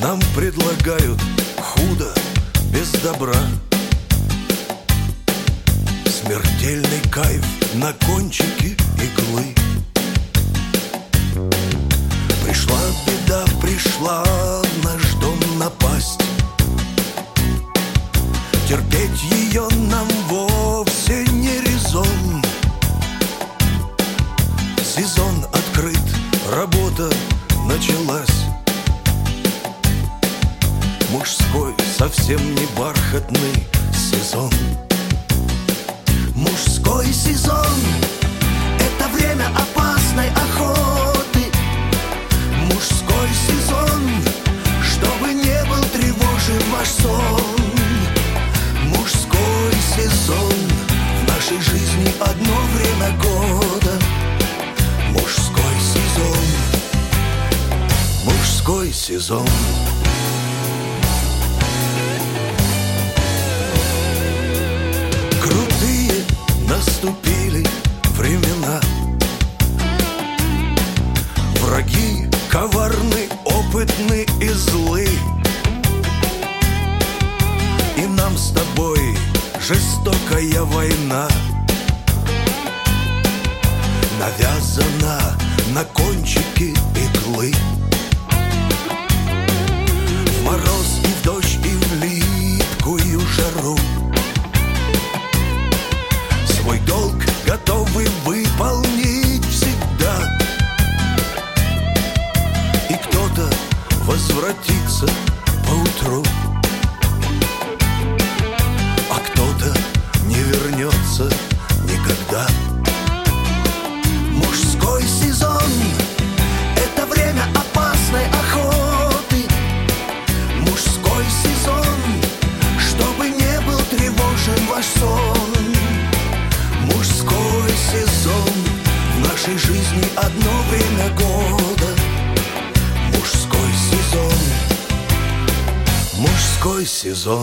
Нам предлагают худо без добра, смертельный кайф на кончике иглы. Пришла беда, пришла в наш дом напасть. Терпеть ее нам вовсе не резон. Сезон открыт, работа началась. Мужской, совсем не бархатный сезон. Мужской сезон — это время опасной охоты. Мужской сезон, чтобы не был тревожен ваш сон. Мужской сезон — в нашей жизни одно время года. Мужской сезон, мужской сезон. Крутые наступили времена. Враги коварны, опытны и злы. И нам с тобой жестокая война навязана на кончике иглы. В мороз и в дождь и в липкую жару свой долг готовы выполнить всегда. И кто-то возвратится поутру, а кто-то не вернется никогда. Мужской сезон — это время опасной охоты. Мужской сезон, чтобы не был тревожен ваш сон. Мужской сезон — в нашей жизни одно время года. Мужской сезон, мужской сезон.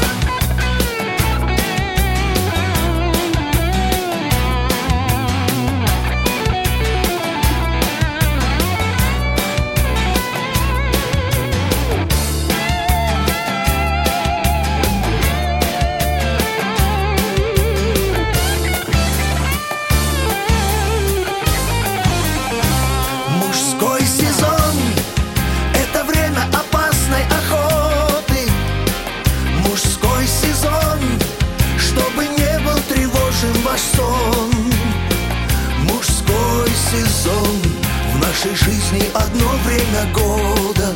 Мужской сезон — это время опасной охоты. Мужской сезон, чтобы не был тревожен ваш сон. Мужской сезон — в нашей жизни одно время года.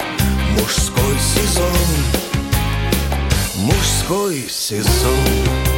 Мужской сезон, мужской сезон.